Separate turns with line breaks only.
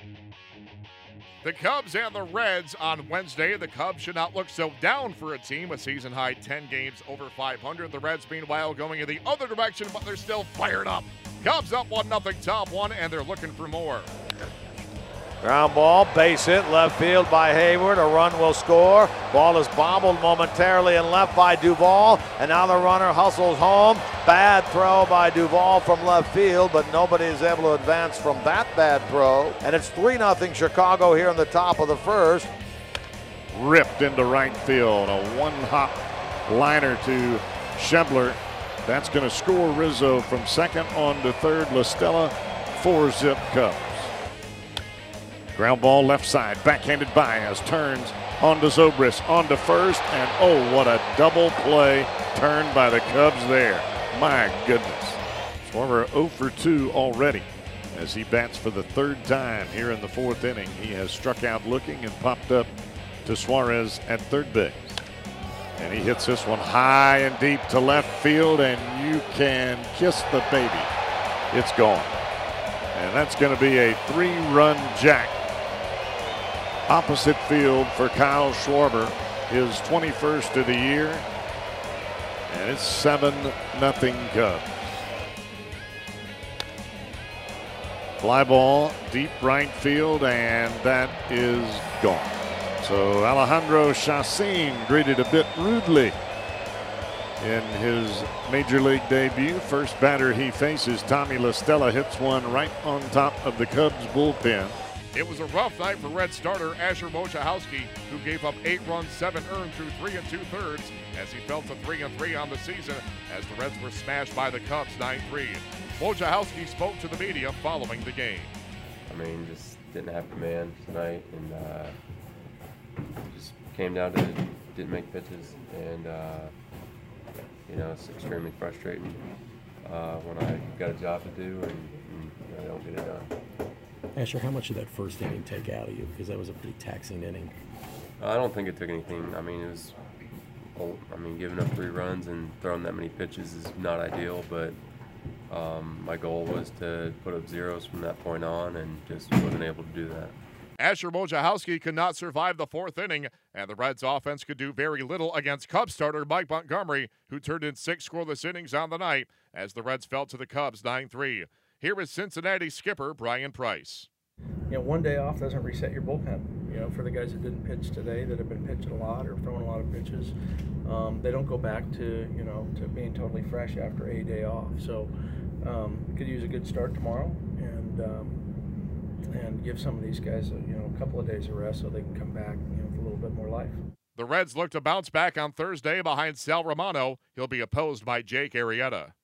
The Cubs and the Reds on Wednesday. The Cubs should not look so down for a team, a season-high 10 games over 500. The Reds, meanwhile, going in the other direction, but they're still fired up. Cubs up 1-0, top one, and they're looking for more.
Ground ball, base hit, left field by Hayward. A run will score. Ball is bobbled momentarily and left by Duvall. And now the runner hustles home. Bad throw by Duvall from left field, but nobody is able to advance from that bad throw. And it's 3-0 Chicago here in the top of the first.
Ripped into right field. A one-hop liner to Schebler. That's going to score Rizzo from second on to third. La Stella, 4-zip Cubs. Ground ball left side, backhanded Baez, turns onto Zobrist, onto first, and oh, what a double play turn by the Cubs there. My goodness. Schwarber 0 for 2 already as he bats for the third time here in the fourth inning. He has struck out looking and popped up to Suarez at third base. And he hits this one high and deep to left field, and you can kiss the baby. It's gone. And that's going to be a 3-run jack. Opposite field for Kyle Schwarber, his 21st of the year, and it's 7-0 Cubs. Fly ball, deep right field, and that is gone. So Alejandro Chacin greeted a bit rudely in his major league debut. First batter he faces, Tommy La Stella, hits one right on top of the Cubs bullpen.
It was a rough night for Red starter Asher Wojciechowski, who gave up 8 runs, 7 earned through 3 2/3 as he fell to 3-3 on the season as the Reds were smashed by the Cubs 9-3. Wojciechowski spoke to the media following the game.
I mean, just didn't have command tonight, and just came down to didn't make pitches, and you know, it's extremely frustrating when I got a job to do and I don't get it done.
Asher, how much did that first inning take out of you? Because that was a pretty taxing inning.
I don't think it took anything. I mean, it was. I mean, giving up 3 runs and throwing that many pitches is not ideal, but my goal was to put up zeros from that point on, and just wasn't able to do that.
Asher Wojciechowski could not survive the fourth inning, and the Reds' offense could do very little against Cubs starter Mike Montgomery, who turned in 6 scoreless innings on the night as the Reds fell to the Cubs 9-3. Here is Cincinnati skipper Brian Price.
You know, one day off doesn't reset your bullpen. You know, for the guys that didn't pitch today, that have been pitching a lot or throwing a lot of pitches, they don't go back to, you know, to being totally fresh after a day off. So could use a good start tomorrow and give some of these guys a couple of days of rest so they can come back, you know, with a little bit more life.
The Reds look to bounce back on Thursday behind Sal Romano. He'll be opposed by Jake Arrieta.